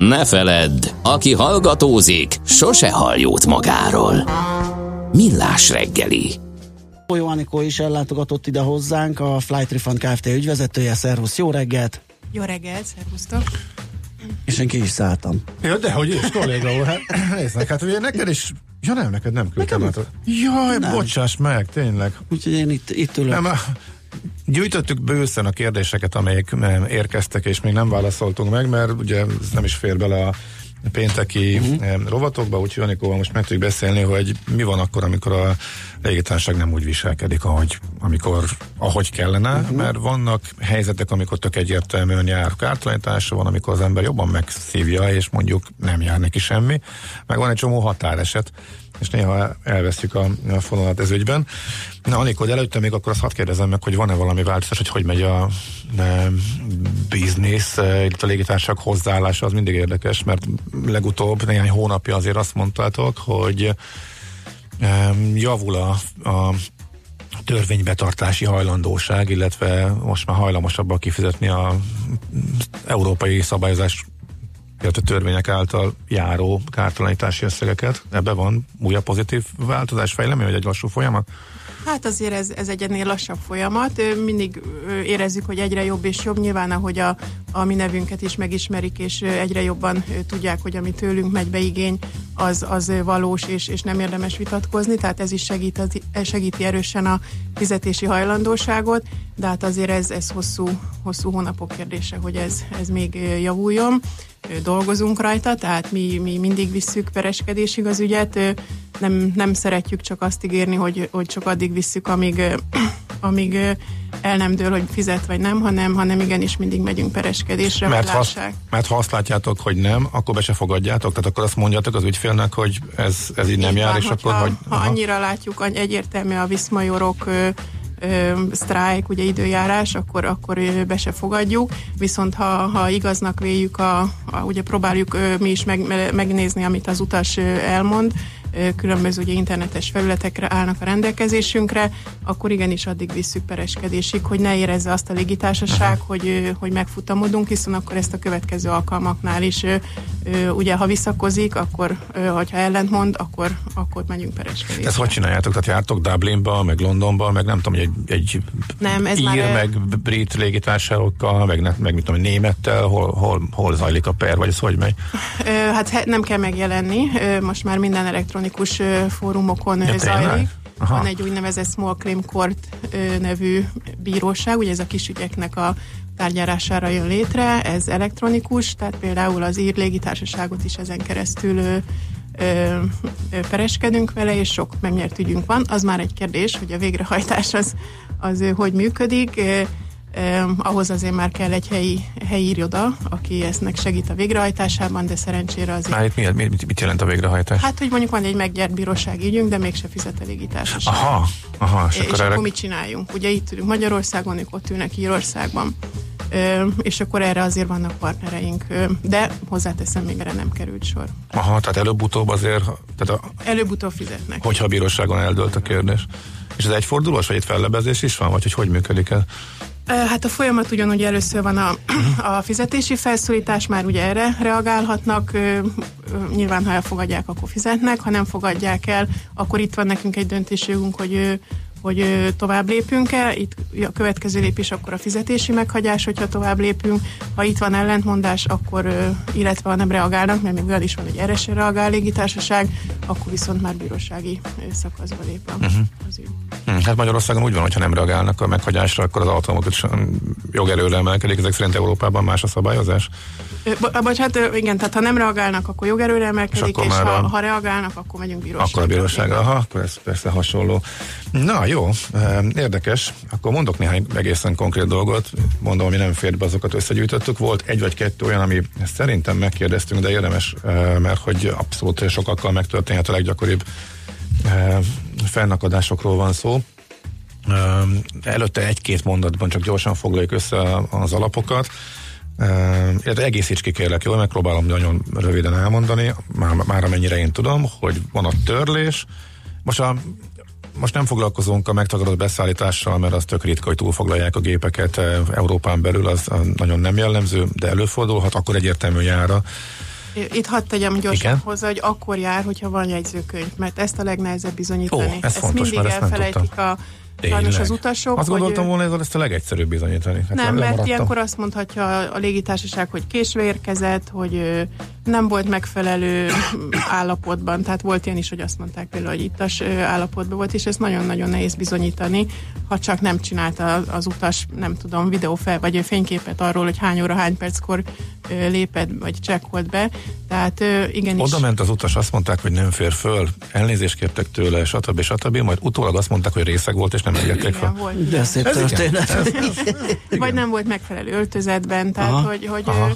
Ne feledd, aki hallgatózik, sose hall jót magáról. Millás reggeli. Jó Anikó is ellátogatott ide hozzánk, a Flight Refund Kft. Ügyvezetője. Szervusz, jó reggelt! Jó reggelt, szervusztok! És én ki is szálltam. Ja, dehogy is, kolléga úr, hát nézd, hát ugye neked is, ja nem, neked nem küldtem át. Jaj, nem. Bocsáss meg, tényleg. Úgyhogy én itt ülök. Nem, gyűjtöttük bőszen a kérdéseket, amelyek érkeztek, és még nem válaszoltunk meg, mert ugye ez nem is fér bele a pénteki rovatokba, úgyhogy Anikóval most meg tudjuk beszélni, hogy mi van akkor, amikor a légitársaság nem úgy viselkedik, ahogy kellene, mert vannak helyzetek, amikor tök egyértelműen jár kártalanítása, van, amikor az ember jobban megszívja, és mondjuk nem jár neki semmi, meg van egy csomó határeset, és néha elvesztjük a fonalat ez ügyben. Na, Anikó, előtte még akkor azt hadd kérdezem meg, hogy van-e valami változás, hogy megy a biznisz, illetve a légitársaság hozzáállása, az mindig érdekes, mert legutóbb néhány hónapja azért azt mondtátok, hogy javul a törvénybetartási hajlandóság, illetve most már hajlamosabbak kifizetni a európai szabályozás, illetve törvények által járó kártalanítási összegeket. Ebben van újabb pozitív változás, fejlemény, vagy egy lassú folyamat? Hát azért ez egy ennél lassabb folyamat. Mindig érezzük, hogy egyre jobb és jobb. Nyilván, ahogy a mi nevünket is megismerik, és egyre jobban tudják, hogy ami tőlünk megy be igény, az valós, és nem érdemes vitatkozni. Tehát ez is segíti erősen a fizetési hajlandóságot, de hát azért ez hosszú hónapok kérdése, hogy ez még javuljon. Dolgozunk rajta, tehát mi mindig visszük pereskedésig az ügyet. Nem szeretjük csak azt ígérni, hogy csak addig visszük, amíg el nem dől, hogy fizet vagy nem, hanem igenis mindig megyünk pereskedésre. Mert ha azt látjátok, hogy nem, akkor be se fogadjátok? Tehát akkor azt mondjátok az ügyfélnek, hogy ez így nem jár, és akkor... Ha annyira látjuk, egyértelmű a viszmajorok, sztrájk, ugye időjárás, akkor be se fogadjuk, viszont ha igaznak véljük, ugye próbáljuk mi is megnézni, amit az utas elmond, különböző ugye internetes felületekre állnak a rendelkezésünkre, akkor igenis addig visszük pereskedésig, hogy ne érezze azt a légitársaság, hogy megfutamodunk, hiszen akkor ezt a következő alkalmaknál is ugye ha visszakozik, akkor hogyha ellentmond, akkor megyünk pereskedésre. Ezt hogy csináljátok? Tehát jártok Dublinba, meg Londonba, meg nem tudom, egy meg brit légitársaságokkal, meg mit tudom, némettel, hol zajlik a per, vagy ez hogy megy? Hát nem kell megjelenni, most már minden elektronikus fórumokon zajlik. Aha. Van egy úgynevezett Small Claim Court nevű bíróság, ugye ez a kis ügyeknek a tárgyalására jön létre, ez elektronikus, tehát például az ír légitársaságot is ezen keresztül pereskedünk vele, és sok megnyert ügyünk van. Az már egy kérdés, hogy a végrehajtás az hogy működik. Ahhoz azért már kell egy helyi iroda, aki eznek segít a végrehajtásában, de szerencsére azért... Mit jelent a végrehajtás? Hát, hogy mondjuk van egy megnyert bírósági ügyünk, de mégse fizet a légitársaság. Aha. És akkor mit csináljunk? Ugye itt ülünk Magyarországon, ők ott ülnek Írországban. És akkor erre azért vannak partnereink, de hozzáteszem, még erre nem került sor. Aha, tehát előbb-utóbb azért... Előbb-utóbb fizetnek. Hogyha a bíróságon eldőlt a kérdés. És ez egyfordulós, vagy egy fellebezés is van, vagy hogy működik ez? Hát a folyamat ugyanúgy először van a fizetési felszólítás, már ugye erre reagálhatnak, nyilván ha elfogadják, akkor fizetnek, ha nem fogadják el, akkor itt van nekünk egy döntésjogunk, hogy tovább lépünk-e, itt a következő lépés akkor a fizetési meghagyás, hogyha tovább lépünk, ha itt van ellentmondás, akkor, illetve ha nem reagálnak, mert még olyan is van, hogy erre se reagál légitársaság, akkor viszont már bírósági szakaszba lép az ügy. Hát Magyarországon úgy van, hogyha nem reagálnak a meghagyásra, akkor az automatikus jogerőre emelkedik, ezek szerint Európában más a szabályozás? Hát igen, tehát ha nem reagálnak, akkor jogerőre emelkedik, és ha reagálnak, akkor megyünk bíróságra. Akkor a bíróságra, akkor ez persze hasonló. Na jó, érdekes. Akkor mondok néhány egészen konkrét dolgot, mondom, ami nem fér be, azokat összegyűjtöttük. Volt egy vagy kettő olyan, ami szerintem megkérdeztünk, de érdemes, mert hogy abszolút sokakkal megtörténhet, a leggyakoribb fennakadásokról van szó. Előtte egy-két mondatban csak gyorsan foglaljuk össze az alapokat. Egészíts ki, kérlek, jól, megpróbálom nagyon röviden elmondani, már amennyire én tudom, hogy van a törlés. Most nem foglalkozunk a megtagadott beszállítással, mert az tök ritka, hogy túlfoglalják a gépeket Európán belül, az nagyon nem jellemző, de előfordulhat, akkor egyértelmű jár Itt hadd tegyem gyorsan hozzá, hogy akkor jár, hogyha van jegyzőkönyv, mert ezt a legnehezebb bizonyítani. Ez fontos, mindig elfelejtik sajnos az utasok. Azt gondoltam volna, hogy ezt a legegyszerűbb bizonyítani. Nem, mert ilyenkor azt mondhatja a légitársaság, hogy késve érkezett, hogy nem volt megfelelő állapotban, tehát volt ilyen is, hogy azt mondták például, hogy ittas állapotban volt, és ezt nagyon-nagyon nehéz bizonyítani, ha csak nem csinálta az utas, nem tudom, vagy fényképet arról, hogy hány óra, hány perckor lépett, vagy csekkolt be. Tehát igenis. Oda ment az utas, azt mondták, hogy nem fér föl, elnézést kértek tőle, stb. Majd utólag azt mondták, hogy részeg volt, és nem engedték fel. De szép történet. Vagy nem volt megfelelő öltözetben, tehát hogy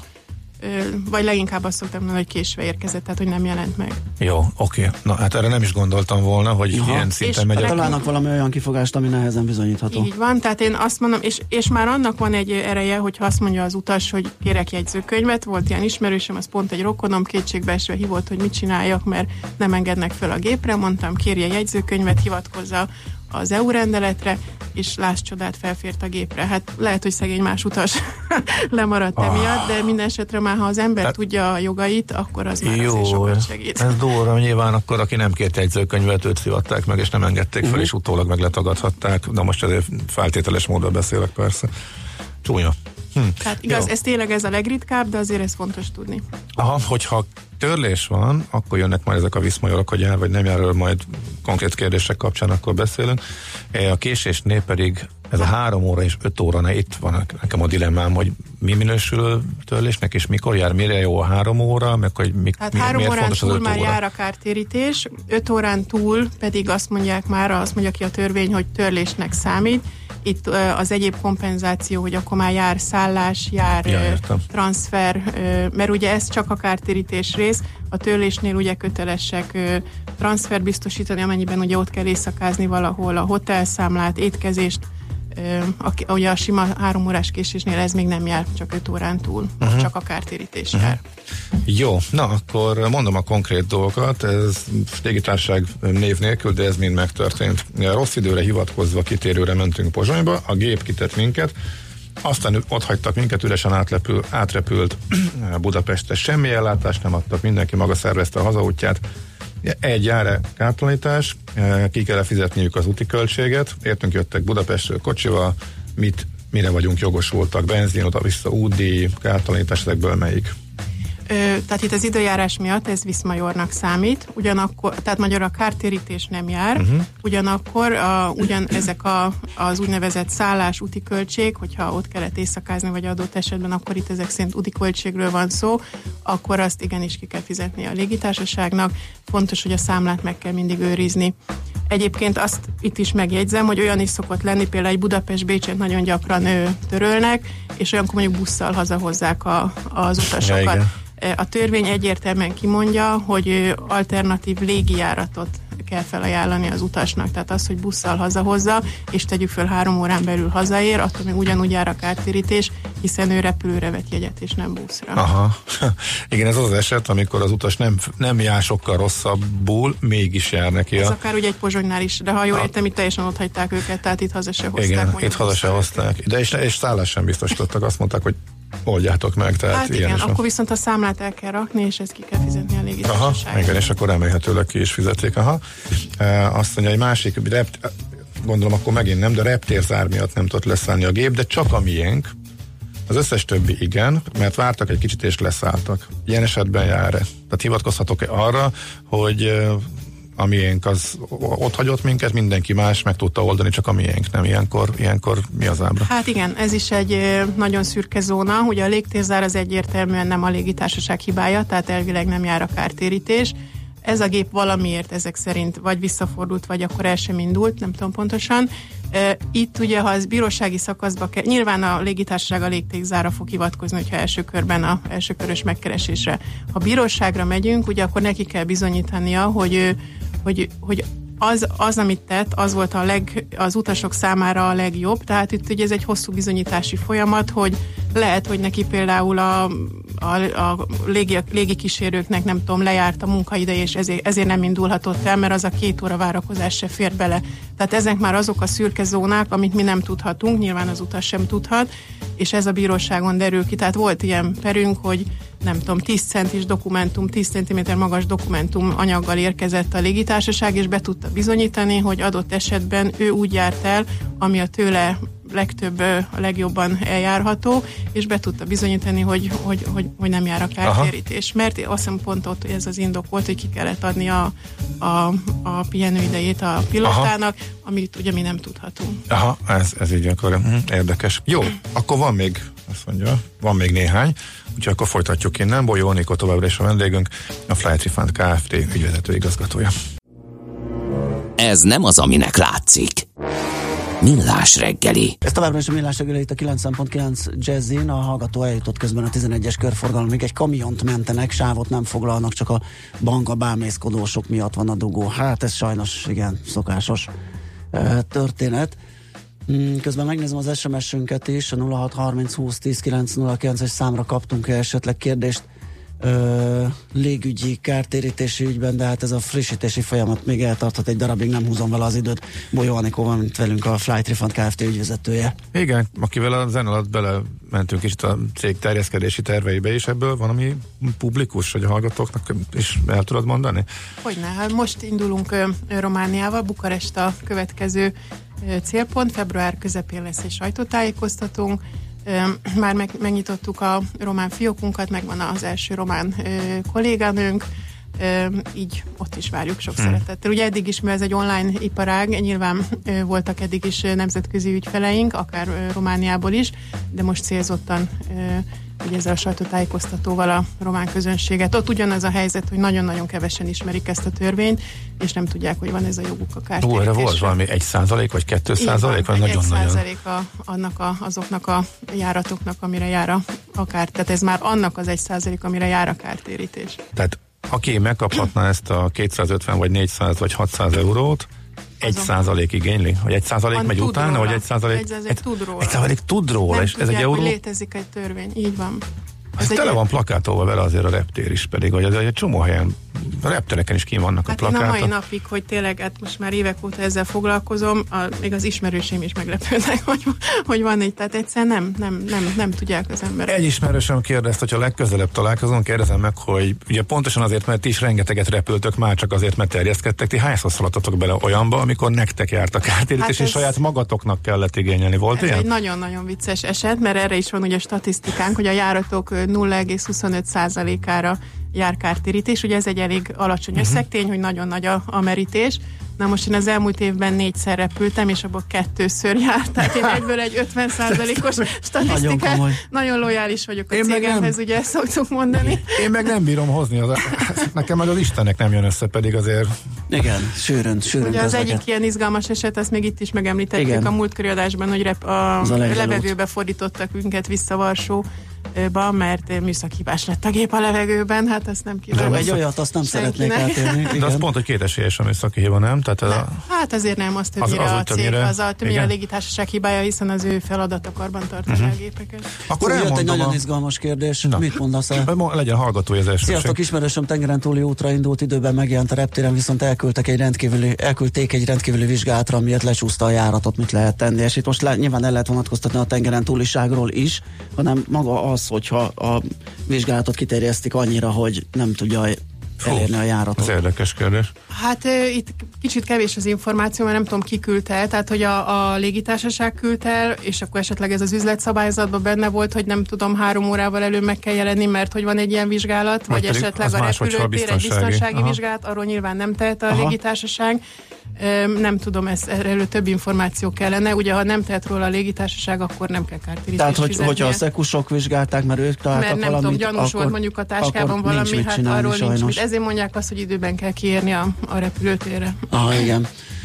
vagy leginkább azt szoktam mondani, hogy késve érkezett, tehát hogy nem jelent meg. Jó, oké. Na hát erre nem is gondoltam volna, hogy ilyen szinten megy. Találnak valami olyan kifogást, ami nehezen bizonyítható. Így van, tehát én azt mondom, és már annak van egy ereje, hogyha azt mondja az utas, hogy kérek jegyzőkönyvet, volt ilyen ismerősöm, az pont egy rokonom, kétségbeesve hívott, hogy mit csináljak, mert nem engednek fel a gépre, mondtam, kérje jegyzőkönyvet, hivatkozza az EU rendeletre, és láss csodát, felfért a gépre. Hát lehet, hogy szegény más utas lemaradt emiatt, de minden esetre már, ha az ember tudja a jogait, akkor az már azért sokat segít. Ez durva, nyilván akkor, aki nem kért jegyzőkönyvet, őt szivatták meg, és nem engedték fel, és utólag meg letagadhatták. De most ezért feltételes módon beszélek persze. Csúnya. Tehát igaz, ez a legritkább, de azért ez fontos tudni. Hogyha törlés van, akkor jönnek majd ezek a viszmajorok, hogy jár vagy nem jár, majd konkrét kérdések kapcsán akkor beszélünk. A késésnél pedig ez a 3 óra és 5 óra, itt van nekem a dilemmám, hogy mi minősül törlésnek, és mikor jár, mire jó a 3 óra, meg hogy hát 3 órán túl már jár a kártérítés, 5 órán túl pedig azt mondja ki a törvény, hogy törlésnek számít. Itt az egyéb kompenzáció, hogy akkor már jár szállás, jár transfer, mert ugye ez csak a kártérítés rész, a törlésnél ugye kötelesek transfer biztosítani, amennyiben ugye ott kell éjszakázni valahol, a hotelszámlát, étkezést, ugye a sima 3 órás késésnél ez még nem jár, csak 5 órán túl, csak a kártérítés jár. Jó, na akkor mondom a konkrét dolgokat, ez légitársaság név nélkül, de ez mind megtörtént. Rossz időre hivatkozva kitérőre mentünk Pozsonyba, a gép kitett minket, aztán ott hagytak minket, üresen átrepült Budapestre, semmi ellátást nem adtak, mindenki maga szervezte a hazaútját. Egy jár kártalanítás, ki kell fizetniük az úti költséget, értünk jöttek Budapestről kocsival, mire vagyunk jogosultak, benzin, oda-vissza, útdíj, kártalanítás, ezekből melyik? Tehát itt az időjárás miatt ez viszmajornak számít, ugyanakkor, tehát magyar a kártérítés nem jár, ugyanakkor ezek az úgynevezett szállás, úti költség, hogyha ott kellett éjszakázni, vagy adott esetben, akkor itt ezek szerint úti költségről van szó, akkor azt igenis ki kell fizetni a légitársaságnak. Fontos, hogy a számlát meg kell mindig őrizni. Egyébként azt itt is megjegyzem, hogy olyan is szokott lenni, például egy Budapest-Bécset nagyon gyakran törölnek, és olyankor mondjuk busszal hazahozzák az utasokat. A törvény egyértelműen kimondja, hogy alternatív légijáratot kell felajánlani az utasnak. Tehát az, hogy busszal hazahozza, és tegyük föl 3 órán belül hazaér, attól még ugyanúgy jár a kártérítés, hiszen ő repülőre vett jegyet, és nem buszra. Aha. Igen, ez az eset, amikor az utas nem jár sokkal rosszabbul, mégis jár neki. Ez akár ugye egy Pozsonynál is, de ha jól értem, itt teljesen ott hagyták őket, tehát itt haza se hozták. Igen, itt haza se hozták. De és szállás sem biztosítottak, azt mondták, hogy oldjátok meg. Tehát hát igen, akkor viszont a számlát el kell rakni, és ezt ki kell fizetni a légitársaságnak. Aha, igen, és akkor remélhetőleg ki is fizetik. Azt mondja, egy másik, gondolom akkor megint nem, de reptérzár miatt nem tudott leszállni a gép, de csak a miénk. Az összes többi igen, mert vártak egy kicsit és leszálltak. Ilyen esetben jár-e? Tehát hivatkozhatok-e arra, hogy a miénk az ott hagyott minket, mindenki más meg tudta oldani, csak a miénk nem. Ilyenkor mi az ábra? Hát igen, ez is egy nagyon szürke zóna. Ugye a légtérzár az egyértelműen nem a légitársaság hibája, tehát elvileg nem jár a kártérítés. Ez a gép valamiért ezek szerint vagy visszafordult, vagy akkor el sem indult, nem tudom pontosan. Itt ugye, ha az bírósági szakaszba kell, nyilván a légitársaság a légtérzára fog hivatkozni, hogyha első körben a elsőkörös megkeresésre. Ha bíróságra megyünk, ugye akkor neki kell bizonyítania, hogy az, amit tett, az volt az utasok számára a legjobb, tehát itt ugye ez egy hosszú bizonyítási folyamat, hogy lehet, hogy neki például a légikísérőknek nem tudom, lejárt a munkaideje, és ezért nem indulhatott el, mert az a 2 óra várakozás se fér bele. Tehát ezek már azok a szürke zónák, amit mi nem tudhatunk, nyilván az utas sem tudhat, és ez a bíróságon derül ki. Tehát volt ilyen perünk, hogy nem tudom, 10 centis dokumentum, 10 cm magas dokumentum anyaggal érkezett a légitársaság, és be tudta bizonyítani, hogy adott esetben ő úgy járt el, ami a tőle legtöbb, a legjobban eljárható, és be tudta bizonyítani, hogy nem jár a kártérítés. Mert azt hiszem pont ott, hogy ez az indok volt, hogy ki kellett adni a pihenőidejét a pilótának, amit ugye mi nem tudhatunk. Aha, ez így akkor érdekes. Jó, akkor van még, azt mondja, van még néhány, úgyhogy akkor folytatjuk innen. Bolyó Anikó továbbra is a vendégünk, a Flight Refund Kft. Ügyvezető igazgatója. Ez nem az, aminek látszik. Millás reggeli. Ez továbbra is a Millás reggeli itt a 9.9 Jazzin. A hallgató eljutott közben a 11-es körforgalomig. Egy kamiont mentenek, sávot nem foglalnak, csak a banka bámészkodósok miatt van a dugó. Hát ez sajnos, igen, szokásos történet. Közben megnézem az SMS-ünket is, a 0630 20 10 909-es számra kaptunk esetleg kérdést légügyi kártérítési ügyben, de hát ez a frissítési folyamat még eltarthat egy darabig, nem húzom vele az időt. Bolyó Anikó van itt velünk, a Flight Refund Kft. Ügyvezetője. Igen, akivel a zen alatt belementünk is a cég terjeszkedési terveibe is, ebből van, ami publikus, hogy a hallgatóknak is el tudod mondani? Hogyne, hát most indulunk Romániával, Bukarest a következő célpont, február közepén lesz egy sajtótájékoztatónk. Már megnyitottuk a román fiókunkat, megvan az első román kolléganőnk, így ott is várjuk sok szeretettel. Ugye eddig is, mert ez egy online iparág, nyilván voltak eddig is nemzetközi ügyfeleink, akár Romániából is, de most célzottan hogy ezzel a sajtótájékoztatóval a román közönséget. Ott ugyanaz a helyzet, hogy nagyon-nagyon kevesen ismerik ezt a törvényt, és nem tudják, hogy van ez a joguk a kártérítésre. Erre volt valami 1% vagy 2%? Vagy nagyon-nagyon? 1% azoknak a járatoknak, amire jár a kár. Tehát ez már annak az 1%, amire jár a kártérítés. Tehát aki megkaphatná ezt a 250 vagy 400 vagy 600 eurót, 1% igényli? Vagy 1% megy utána? Vagy 1% tud róla. 1% tud róla, nem és tudják, ez egy euró? Létezik egy törvény, így van. Ez tele van plakátolva vele azért a reptér is, pedig, hogy egy csomó helyen, a reptereken is kín vannak a plakátok. Én a mai napig, hogy tényleg, hát most már évek óta ezzel foglalkozom, még az ismerőseim is meglepődnek, hogy van így, tehát egyszerűen nem tudják az emberek. Egy ismerősöm kérdezte, hogyha legközelebb találkozunk, kérdezem meg, hogy ugye pontosan azért, mert ti is rengeteget repültök, már csak azért, mert terjeszkedtek, ti hányszor szaladtatok bele olyanba, amikor nektek járt a kártérítés, és saját magatoknak kellett igényelni. Volt ilyen? Ez egy nagyon-nagyon vicces eset, mert erre is van ugye statisztikánk, hogy a járatok 0,25%-ára jár kártérítés, ugye ez egy elég alacsony összegtény, hogy nagyon nagy a merítés. Na most én az elmúlt évben 4-szer repültem, és abból 2-ször járt, tehát én egyből egy 50%-os statisztikát. Nagyon lojális vagyok a cégemhez, ugye ezt szoktuk mondani. Én meg nem bírom hozni, nekem meg az Istennek nem jön össze, pedig azért. Igen, sűrűn. Ugye az egyik ilyen izgalmas eset, azt még itt is megemlítettük a múltkori adásban, hogy a levegőbe fordítottak minket vissza Varsóba, mert műszakhibás lett a gép a levegőben, hát ezt nem kívánom. Egy olyat azt nem szeretnék átélni. De az pont, hogy kétesélyes a műszaki hiba, nem? Hát azért nem, az többnyire a cég, az a többnyire a légitársaság hibája, hiszen az ő feladata karban tartani a gépeket. Akkor jött egy nagyon izgalmas kérdés. Mit mondasz el? Legyen hallgatója az első. Sziasztok, ismerősöm tengeren túli útra indult, időben megjelent a reptéren, viszont elküldték egy rendkívüli vizsgálatra, miért lecsúszta a járatot, mit lehet tenni. És itt most nyilván el lehet vonatkoztatni a tengeren túliságról is, hanem maga az, hogyha a vizsgálatot kiterjesztik annyira, hogy nem tudja elérni a járatot. Ez érdekes kérdés. Hát itt kicsit kevés az információ, mert nem tudom, ki küldte el, tehát hogy a légitársaság küldte el, és akkor esetleg ez az üzletszabályzatban benne volt, hogy nem tudom, 3 órával előbb meg kell jelenni, mert hogy van egy ilyen vizsgálat, vagy esetleg a repülőtér egy biztonsági vizsgálat, arról nyilván nem tehet a légitársaság. Nem tudom, erről több információ kellene. Ugye, ha nem tehet róla a légitársaság, akkor nem kell kártérítést fizetnie. Tehát, hogyha a szekusok vizsgálták, mert ők találtak mert nem valamit, tudom, gyanús volt mondjuk a táskában valami, hát arról nincs mit. Ezért mondják azt, hogy időben kell kiérni a repülőtérre. Igen.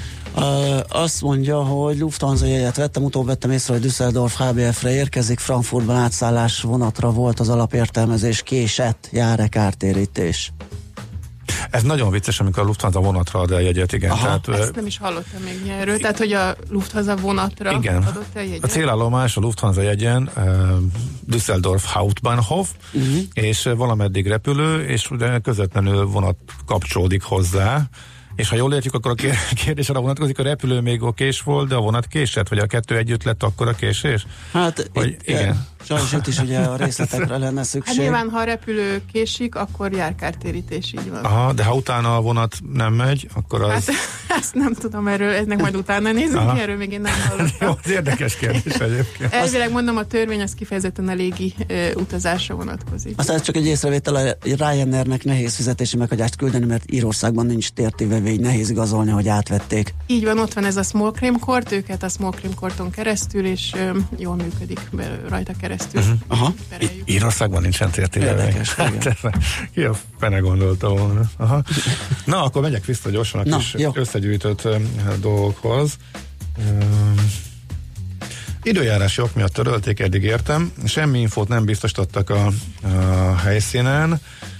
Azt mondja, hogy Lufthansa jegyet vettem, utóbb vettem észre, hogy Düsseldorf HBF-re érkezik, Frankfurtban átszállás vonatra volt, az alapértelmezés késett, jár-e kártérítés? Ez nagyon vicces, amikor a Lufthansa vonatra ad el jegyet, igen. Tehát, ezt nem is hallottam még erről, tehát hogy a Lufthansa vonatra adott el jegyet. A célállomás a Lufthansa jegyen Düsseldorf Hauptbahnhof, és valameddig repülő, és ugye közvetlenül vonat kapcsolódik hozzá, és ha jól értjük, akkor a kérdés arra vonatkozik, a repülő még okés volt, de a vonat késett, vagy a kettő együtt lett akkor a késés? Hát igen. Sajnos itt is ugye a részletekre lenne szükség. Hát nyilván, ha a repülő késik, akkor jár kártérítés, így van. Aha, de ha utána a vonat nem megy, akkor az... Hát ezt nem tudom erről, ennek majd utána nézünk, erről még én nem hallottam. Jó, az érdekes kérdés egyébként. Elvileg mondom, a törvény az kifejezetten a légi utazásra vonatkozik. Aztán csak egy észrevétel, a Ryanairnek nehéz fizetési meghagyást küldeni, mert Írországban nincs tértéveve, így nehéz igazolni, hogy átvették. Így van, ott van ez a Small Claim Court, őket a Small Claim Courton keresztül, és jól működik rajta keresztül. Aha. Írországban nincsen tértéveve. Ki a fene gondolta volna. Aha. Na, akkor megyek vissza gyorsan a kis összegyűjtött dolgokhoz. Időjárási ok miatt törölték, eddig értem. Semmi infót nem biztosítottak a helyszínen.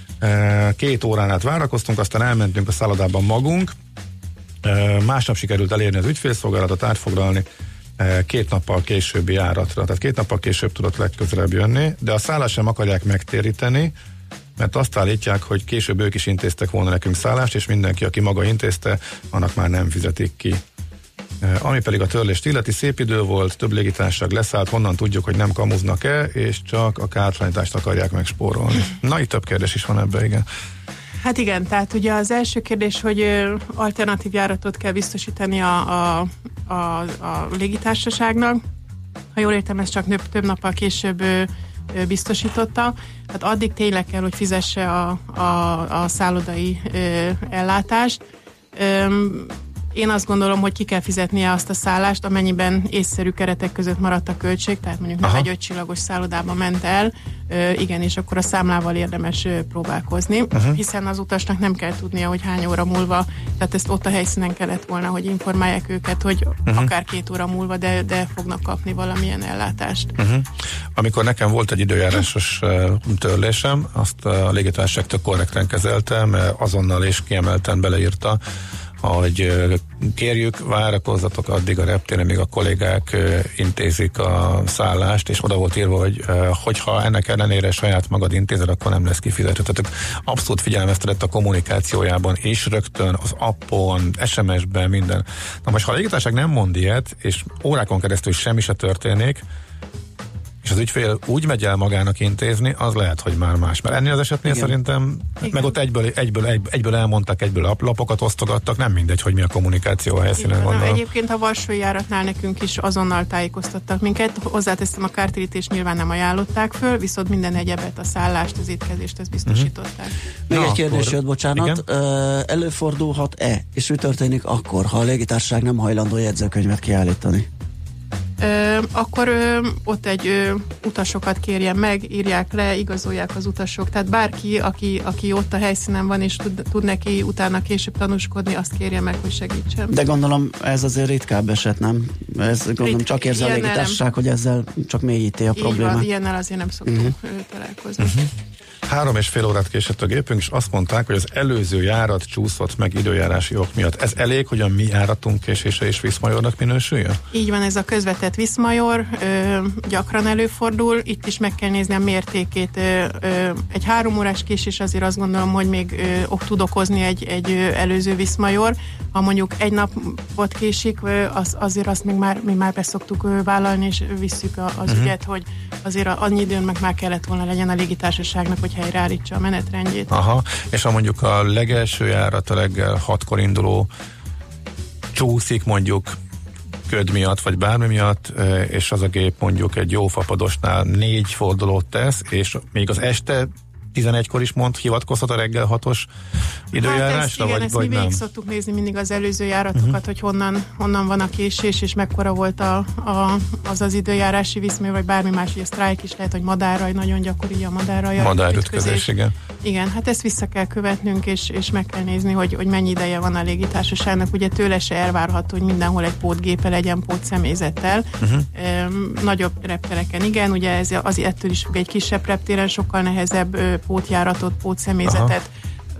2 órán át várakoztunk, aztán elmentünk a szállodában magunk. Másnap sikerült elérni az ügyfélszolgálatot, átfoglalni 2 nappal későbbi járatra. Tehát 2 nappal később tudott legközelebb jönni, de a szállást sem akarják megtéríteni, mert azt állítják, hogy később ők is intéztek volna nekünk szállást, és mindenki, aki maga intézte, annak már nem fizetik ki. Ami pedig a törlést illeti, szép idő volt, több légitársaság leszállt, honnan tudjuk, hogy nem kamuznak-e, és csak a kártalanítást akarják megspórolni. Na, itt több kérdés is van ebben, igen. Hát igen, tehát ugye az első kérdés, hogy alternatív járatot kell biztosítani a légitársaságnak. Ha jól értem, ez csak több nappal később biztosította. Tehát addig tényleg kell, hogy fizesse a szállodai ellátást. Én azt gondolom, hogy ki kell fizetnie azt a szállást, amennyiben észszerű keretek között maradt a költség, tehát mondjuk nem egy 5 csillagos szállodába ment el, igen, és akkor a számlával érdemes próbálkozni, hiszen az utasnak nem kell tudnia, hogy hány óra múlva, tehát ezt ott a helyszínen kellett volna, hogy informálják őket, hogy akár 2 óra múlva, de fognak kapni valamilyen ellátást. Amikor nekem volt egy időjárásos törlésem, azt a légitársaság tök korrekten kezelte, mert azonnal és kiemelten beleírta, hogy kérjük, várakozzatok addig a reptéren, míg a kollégák intézik a szállást, és oda volt írva, hogy hogyha ennek ellenére saját magad intézed, akkor nem lesz kifizető. Tehát abszolút figyelmeztetett a kommunikációjában, és rögtön az appon, SMS-ben, minden. Na most, ha a légitársaság nem mond ilyet, és órákon keresztül semmi se történik, és az ügyfél úgy megy el magának intézni, az lehet, hogy már más. Mert ennél az esetnél szerintem, meg ott egyből elmondtak, egyből lapokat osztogattak, nem mindegy, hogy mi a kommunikáció a helyszínen van. Egyébként a Varsói járatnál nekünk is azonnal tájékoztattak minket. Hozzáteszem, a kártérítést nyilván nem ajánlották föl, viszont minden egyebet, a szállást, az étkezést, ezt biztosították. Még egy kérdés jött, bocsánat. Előfordulhat-e, és mi történik akkor, ha a légitársaság nem hajlandó jegyzőkönyvet kiállítani? Akkor ott utasokat kérjen meg, írják le, igazolják az utasok. Tehát bárki, aki ott a helyszínen van, és tud neki utána később tanúskodni, azt kérje meg, hogy segítsen. De gondolom ez azért ritkább eset, nem? Ez gondolom csak érzi a légitársaság, hogy ezzel csak mélyíti a problémát. Van, ilyennel azért nem szoktunk találkozni. 3,5 órát késett a gépünk, és azt mondták, hogy az előző járat csúszott meg időjárási ok miatt. Ez elég, hogy a mi járatunk késése és Viszmajornak minősüljön? Így van, ez a közvetett Viszmajor, gyakran előfordul, itt is meg kell nézni a mértékét. Egy 3 órás késés azért azt gondolom, hogy még tud okozni egy előző Viszmajor. Ha mondjuk 1 napot késik, azért azt mi már be szoktuk vállalni, és visszük az ügyet, hogy azért annyi időn meg már kellett volna legyen a légitársaságnak, hogy helyreállítsa a menetrendjét. Aha, és ha mondjuk a legelső járat a reggel 6-kor induló csúszik mondjuk köd miatt, vagy bármi miatt, és az a gép mondjuk egy jó fapadosnál 4 fordulót tesz, és még az este 11-kor is hivatkozhat a reggel 6-os időjárásra, hát vagy mi nem? végig szoktuk nézni mindig az előző járatokat, hogy honnan van a késés, és mekkora volt az időjárási viszmaj, vagy bármi más, hogy a sztrájk is lehet, hogy madárraj, nagyon gyakori a madárütközés, igen. Igen, hát ezt vissza kell követnünk, és meg kell nézni, hogy mennyi ideje van a légitársaságnak. Ugye tőle se elvárható, hogy mindenhol egy pótgépe legyen pótszemélyzettel. Nagyobb reptereken igen, ugye ez ettől is egy kisebb reptéren sokkal nehezebb pótjáratot, pótszemélyzetet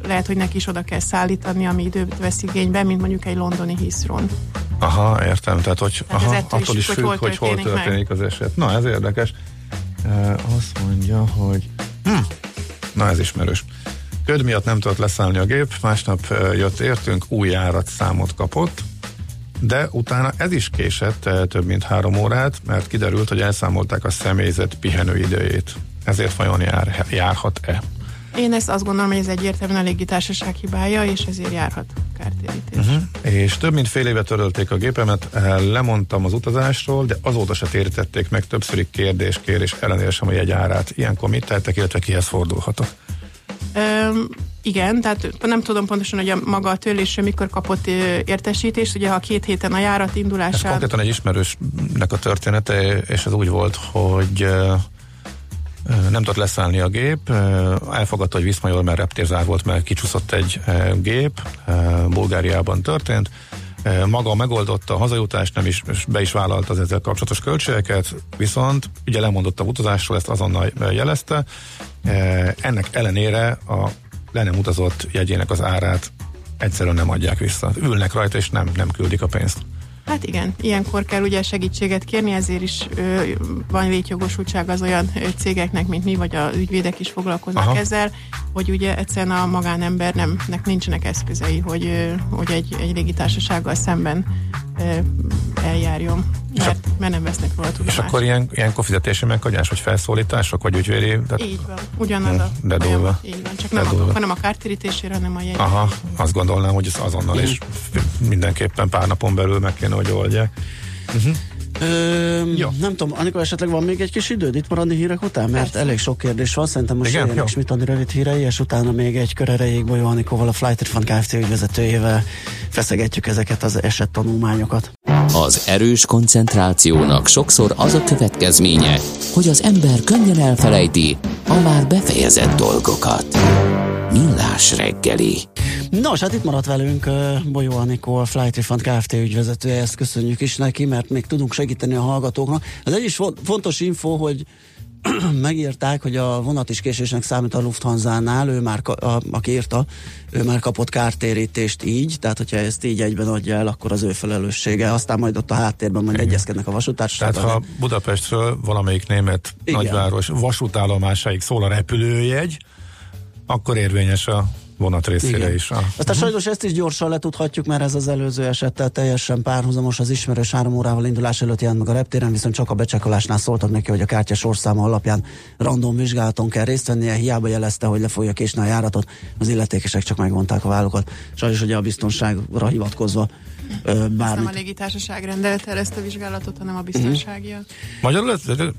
lehet, hogy neki is oda kell szállítani, ami időt vesz igénybe, mint mondjuk egy londoni Heathrow-n. Aha, értem, tehát attól is függ, hogy hol történik az eset. Na, ez érdekes. Azt mondja, hogy na, ez ismerős. Köd miatt nem tudott leszállni a gép, másnap jött értünk, új járatszámot kapott, de utána ez is késett több mint 3 órát, mert kiderült, hogy elszámolták a személyzet pihenőidejét. Ezért vajon járhat-e? Én ezt azt gondolom, hogy ez egyértelműen a légitársaság hibája, és ezért járhat kártérítés. És több mint fél éve törölték a gépemet, lemondtam az utazásról, de azóta se térítették meg, többszörig kérés ellenére sem a jegyárát. Ilyenkor mit tettek, illetve kihez fordulhatok? Igen, tehát nem tudom pontosan, hogy maga a törlésre mikor kapott értesítést, ugye ha 2 héten a járat indulásán... Ez konkrétan egy ismerősnek a története, és ez úgy volt, hogy nem tudott leszállni a gép, elfogadta, hogy Viszmajor, mert reptérzár volt, mert kicsúszott egy gép, Bulgáriában történt, maga megoldotta a hazajutást, nem is be is vállalta az ezzel kapcsolatos költségeket, viszont ugye lemondott a utazásról, ezt azonnal jelezte. Ennek ellenére a le nem utazott jegyének az árát egyszerűen nem adják vissza. Ülnek rajta, és nem küldik a pénzt. Hát igen, ilyenkor kell ugye segítséget kérni, ezért is van létjogosultság az olyan cégeknek, mint mi, vagy az ügyvédek is foglalkoznak ezzel, hogy ugye egyszerűen a magánembernek nincsenek eszközei, hogy egy légitársasággal szemben eljárjon, mert nem vesznek róla tudomást. És akkor ilyenkor fizetési meghagyás, vagy felszólítások, vagy ügyvédi? Így van, ugyanaz a folyamat. Így van, csak nem a kártérítésére, hanem a jegy. Aha, azt gondolnám, hogy ez azonnal is mindenképpen pár napon belül meg kéne, hogy oldják. Nem tudom, Anikó, esetleg van még egy kis időd itt maradni hírek után? Mert persze, elég sok kérdés van, szerintem most jöjjenek Schmidt-Andi rövid hírei, és utána még egy kör erejéig Bolyó Anikóval, a Flight Refund Kft. Ügyvezetőjével feszegetjük ezeket az esettanulmányokat. Az erős koncentrációnak sokszor az a következménye, hogy az ember könnyen elfelejti a már befejezett dolgokat. Millás reggeli. Nos, hát itt maradt velünk Bolyó Anikó, a Flight Refund Kft. Ügyvezetője, ezt köszönjük is neki, mert még tudunk segíteni a hallgatóknak. Ez egy is fontos info, hogy megírták, hogy a vonat is késésnek számít a Lufthansa-nál, ő már, aki írta, ő már kapott kártérítést így, tehát hogyha ezt így egyben adja el, akkor az ő felelőssége. Aztán majd ott a háttérben majd egyezkednek a vasútársasággal. Tehát ha Budapestről valamelyik német nagyváros vasútállomásáig szól a repülőjegy, akkor érvényes a vonat részére is. Aztán sajnos ezt is gyorsan letudhatjuk, mert ez az előző esettel teljesen párhuzamos. Az ismerős 3 órával indulás előtt jelent meg a reptéren, viszont csak a becsekolásnál szóltak neki, hogy a kártya sorszáma alapján random vizsgálaton kell részt vennie, hiába jelezte, hogy le fogja késni a járatot, az illetékesek csak megvonták a vállukat. Sajnos ugye a biztonságra hivatkozva bármit. Nem a légitársaság rendelte el ezt a vizsgálatot, hanem a biztonságia. Magyarul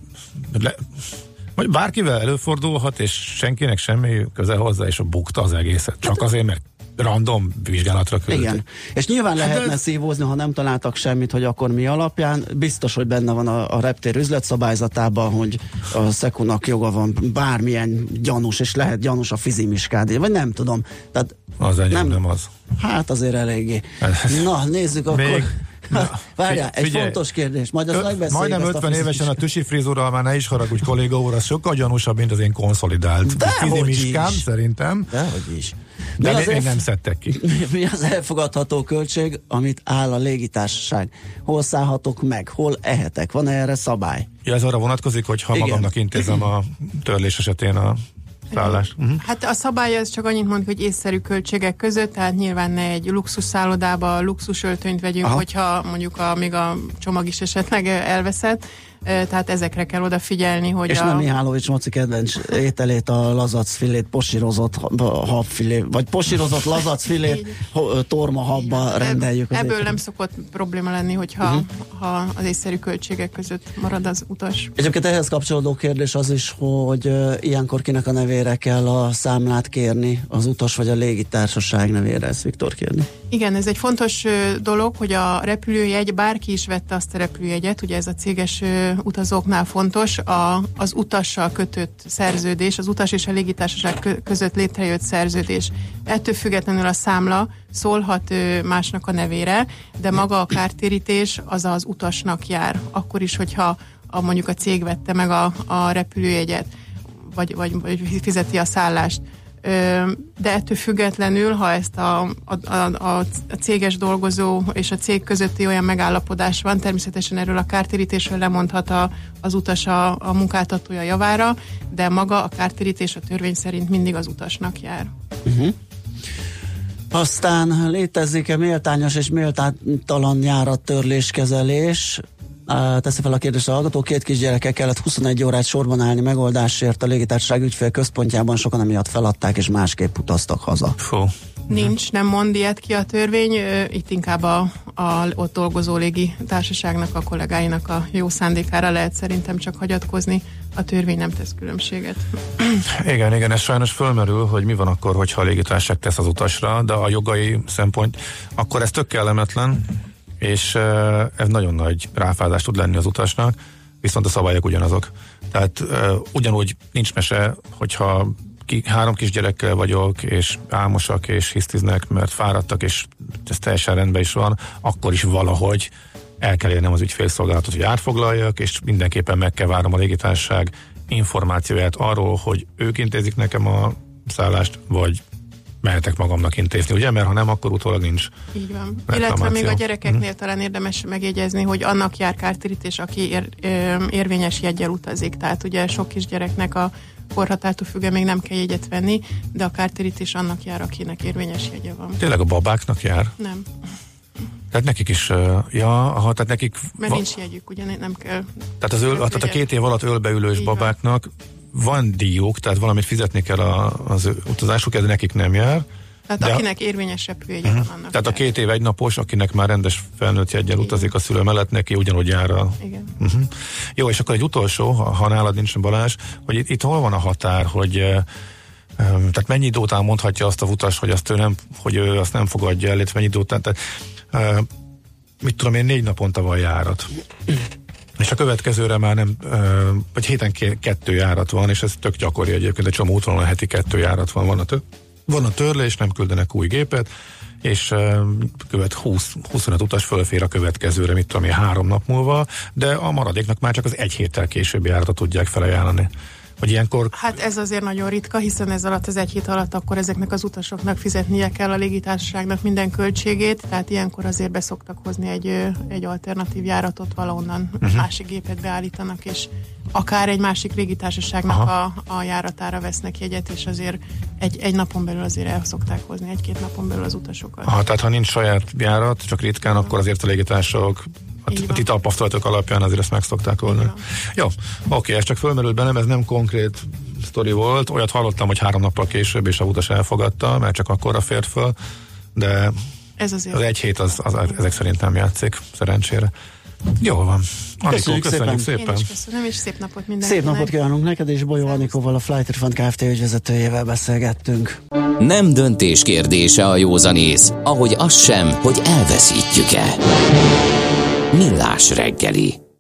vagy bárkivel előfordulhat, és senkinek semmi köze hozzá, és bukta az egészet. Csak azért, mert random vizsgálatra küldték. Igen. És nyilván lehetne szívózni, ha nem találtak semmit, hogy akkor mi alapján. Biztos, hogy benne van a reptér üzletszabályzatában, hogy a Szekunak joga van bármilyen gyanús, és lehet gyanús a fizimiskád, vagy nem tudom. Tehát az enyém nem az. Hát azért eléggé. Na, nézzük akkor. Várjál, egy fontos kérdés, majd azt megbeszéljük. Majdnem 50 évesen a tüsi frizurral, már ne is haragudj, kolléga úr, az sokkal gyanúsabb, mint az én konszolidált fizimiskám, szerintem. Dehogy is. De még nem szedtek ki. Mi az elfogadható költség, amit áll a légitársaság? Hol szállhatok meg? Hol ehetek? Van erre szabály? Ja, ez arra vonatkozik, hogy ha magamnak intézem a törlés esetén a szállás. Hát a szabály az csak annyit mond, hogy észszerű költségek között, tehát nyilván ne egy luxus szállodába luxus öltönyt vegyünk, hogyha mondjuk még a csomag is esetleg elveszett. Tehát ezekre kell odafigyelni, hogy és nem Mihálovics Moci kedvenc ételét, a lazacfilét, posírozott habfilé, vagy posírozott lazacfilét tormahabba rendeljük. Ebből nem szokott probléma lenni, hogyha ha az észszerű költségek között marad az utas. Egyébként ehhez kapcsolódó kérdés az is, hogy ilyenkor kinek a nevére kell a számlát kérni, az utas vagy a légitársaság nevére, ezt Viktor kérni? Igen, ez egy fontos dolog, hogy a repülőjegy, bárki is vette azt a repülőjegyet, ugye ez a céges utazóknál fontos, az utassal kötött szerződés, az utas és a légitársaság között létrejött szerződés. Ettől függetlenül a számla szólhat másnak a nevére, de maga a kártérítés az az utasnak jár. Akkor is, hogyha mondjuk a cég vette meg a repülőjegyet, vagy fizeti a szállást. de ettől függetlenül, ha ezt a céges dolgozó és a cég közötti olyan megállapodás van, természetesen erről a kártérítésről lemondhat az utas a munkáltatója javára, de maga a kártérítés a törvény szerint mindig az utasnak jár. Aztán létezik-e méltányos és méltánytalan járattörléskezelés? Teszi fel a kérdést a hallgató, 2 kisgyerekkel kellett 21 órát sorban állni megoldásért a légitársaság ügyfél központjában, sokan emiatt feladták és másképp utaztak haza. Fú. Nincs, nem mond ilyet ki a törvény, itt inkább a ott dolgozó légitársaságnak, a kollégáinak a jó szándékára lehet szerintem csak hagyatkozni, a törvény nem tesz különbséget. Igen, ez sajnos fölmerül, hogy mi van akkor, hogyha a légitársaság tesz az utasra, de a jogai szempont, akkor ez tök kellemetlen, és ez nagyon nagy ráfázás tud lenni az utasnak, viszont a szabályok ugyanazok. Tehát ugyanúgy nincs mese, hogyha 3 kisgyerekkel vagyok, és álmosak, és hisztiznek, mert fáradtak, és ez teljesen rendben is van, akkor is valahogy el kell érnem az ügyfélszolgálatot, hogy átfoglaljak, és mindenképpen meg kell várnom a légitársaság információját arról, hogy ők intézik nekem a szállást, vagy mehetek magamnak intézni, ugye? Mert ha nem, akkor utólag nincs. Így van. Illetve még a gyerekeknél talán érdemes megjegyezni, hogy annak jár kártérítés, aki érvényes jeggyel utazik. Tehát ugye sok kisgyereknek a korhatártól függően még nem kell jegyet venni, de a kártérítés annak jár, akinek érvényes jegye van. Tényleg a babáknak jár? Nem. Tehát nekik is, tehát nekik... Mert nincs jegyük, ugye nem kell... Tehát, tehát a 2 év alatt ölbeülős babáknak van díjuk, tehát valamit fizetni kell az utazásuk, ez nekik nem jár. Tehát akinek érvényes repülőjegye van, annak tehát a 2 év 1 napos, akinek már rendes felnőtt jeggyel utazik a szülő mellett, neki ugyanúgy jár a... Igen. Jó, és akkor egy utolsó, ha nálad nincs, Balázs, hogy itt hol van a határ, hogy tehát mennyi idő után mondhatja azt a utas, hogy ő azt nem fogadja el, illetve mennyi idő után, tehát mit tudom én, 4 naponta van járat. És a következőre már nem, vagy héten 2 járat van, és ez tök gyakori egyébként, egy csomó útvonalon heti 2 járat van. Van a törlés, nem küldenek új gépet, és 25 utas fölfér a következőre, mit tudom én, 3 nap múlva, de a maradéknak már csak az 1 héttel későbbi járatot tudják felajánlani. Hogy ilyenkor... Hát ez azért nagyon ritka, hiszen ez alatt az 1 hét alatt akkor ezeknek az utasoknak fizetnie kell a légitársaságnak minden költségét, tehát ilyenkor azért beszoktak hozni egy alternatív járatot, valahonnan másik gépet beállítanak, és akár egy másik légitársaságnak a járatára vesznek jegyet, és azért egy napon belül azért el szokták hozni, 1-2 napon belül az utasokat. Tehát ha nincs saját járat, csak ritkán, akkor azért a légitársaságok a ti tapasztalatok alapján azért ezt meg szokták oldani. Jó, oké, ez csak fölmerült bennem, ez nem konkrét sztori volt, olyat hallottam, hogy 3 nappal később, és a utas elfogadta, mert csak akkorra fért föl, de ez azért az 1 hét az ezek szerint nem játszik, szerencsére. Jól van. Anikó, köszönjük szépen. Én is köszönöm, és szép napot mindenkinek. Szép napot kívánunk neked, és Bolyó Anikóval, a Flight Refund Kft. Ügyvezetőjével beszélgettünk. Nem döntés kérdése a józanész, ahogy az sem, hogy elveszítjük-e. Millás reggeli.